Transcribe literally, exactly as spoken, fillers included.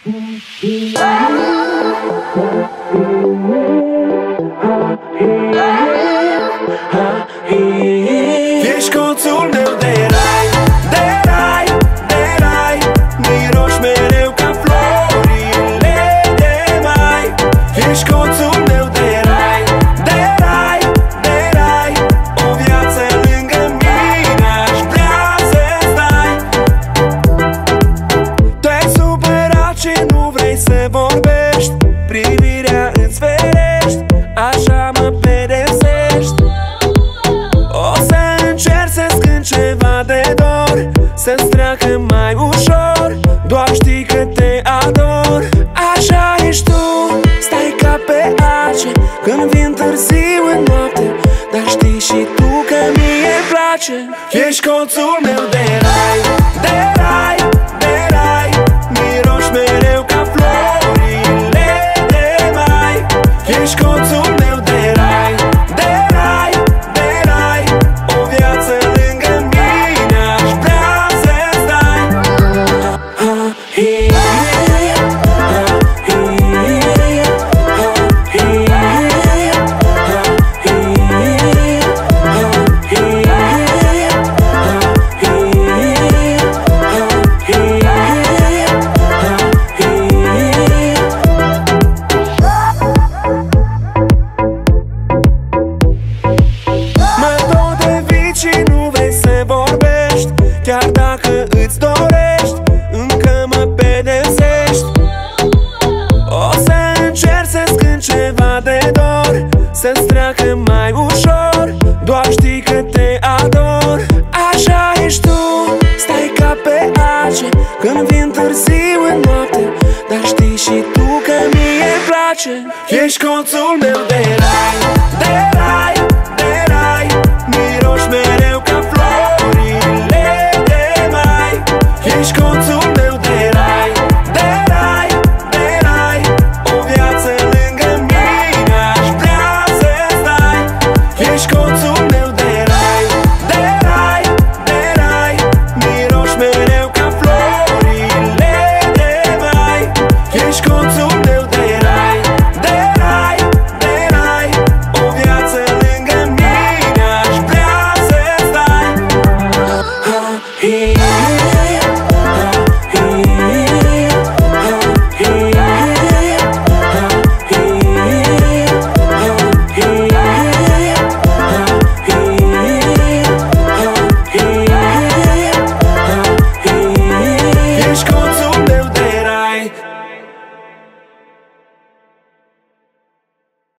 Ești coțul meu de rai, de rai, de rai. Miroși mereu ca florile de mai. Ești coțul meu de rai, de rai, de rai. O viață lângă mine aș vrea să stai. Te-ai supărat și nu vrei să vorbești. Privirea îți ferești, așa mă pedepsești. O să încerc să scând ceva de dor, să-ți treacă mai ușor. Doar știi că te ador. Așa ești tu, stai ca pe ace când vin târziu în noapte. Dar știi și tu că mie-mi place. Ești coțul meu de rai, de rai, de rai. Miroși mereu ca florile de mai. Ești coțul meu de rai, de rai, de rai. O viață lângă mine aș vrea să stai. Ha, hi, ha, hi, ha, hi, ha, hi, ha, hi, mă dor de vii și nu vrei să vorbești. Chiar dacă îți dorești, încă mă pedepsești. O să încerc să scând ceva de dor, să-ți treacă mai ușor. Doar știi că te ador. Așa ești tu, stai ca pe ace când vin târziu în noapte. Dar știi și tu că mie-mi place. Ești coțul